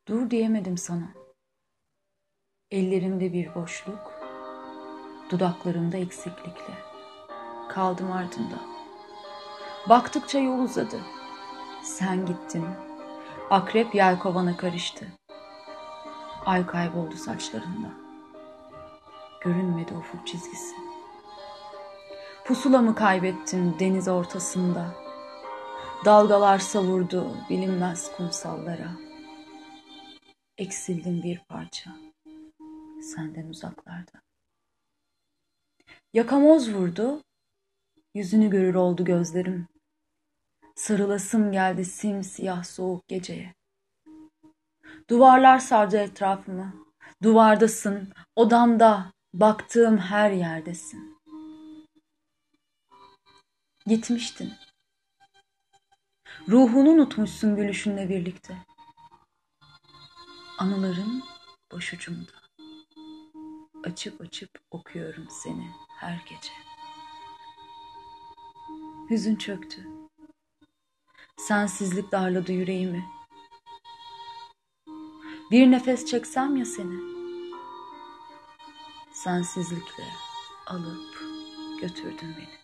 Dur diyemedim sana. Ellerimde bir boşluk, dudaklarımda eksiklikle. Kaldım ardında. Baktıkça yol uzadı. Sen gittin. Akrep yelkovana karıştı. Ay kayboldu saçlarında. Görünmedi ufuk çizgisi. Pusulamı kaybettim deniz ortasında. Dalgalar savurdu bilinmez kumsallara. Eksildim bir parça senden uzaklarda. Yakamoz vurdu, yüzünü görür oldu gözlerim. Sarılasım geldi simsiyah soğuk geceye. Duvarlar sardı etrafımı. Duvardasın, odamda, baktığım her yerdesin. Gitmiştin. Ruhunu unutmuşsun gülüşünle birlikte. Anıların başucumda. Açıp açıp okuyorum seni her gece. Hüzün çöktü. Sensizlik darladı yüreğimi. Bir nefes çeksem ya seni. Sensizlikle alıp götürdün beni.